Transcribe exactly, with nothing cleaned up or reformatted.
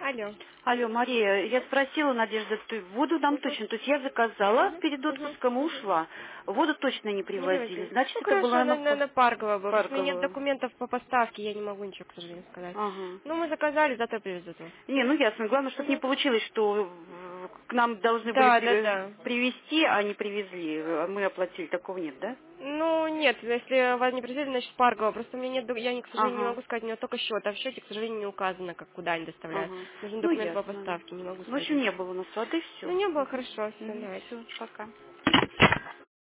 Алло. Алло, Мария, я спросила, Надежда, ты воду нам Угу. точно, то есть я заказала Угу. перед Угу. отпуском и ушла. Воду точно не Не привозили. привозили. Значит, Ну это хорошо, была на, на на, Пар- на Парково был. Просто у меня нет Парковую. документов по поставке, я не могу ничего, к сожалению, сказать. Ага. Ну, мы заказали, зато привезут вам. Не, ну ясно. Главное, чтобы не Угу. получилось, что в- к нам должны были Да, да, при- да. привезти, а не привезли. А мы оплатили. Такого нет, да? Ну, нет, если вас не привезли, значит Парково. Просто у меня нет, ду- я, к сожалению, не Ага. могу сказать, у меня только счет, а в счете, к сожалению, не указано, как куда они доставляют. Ага. Нужен Ну, документ по ясно. поставке, не могу Ну, в сказать общем, ничего. не было у нас воды, Ну, все. не было, хорошо, все, давайте. Все, пока.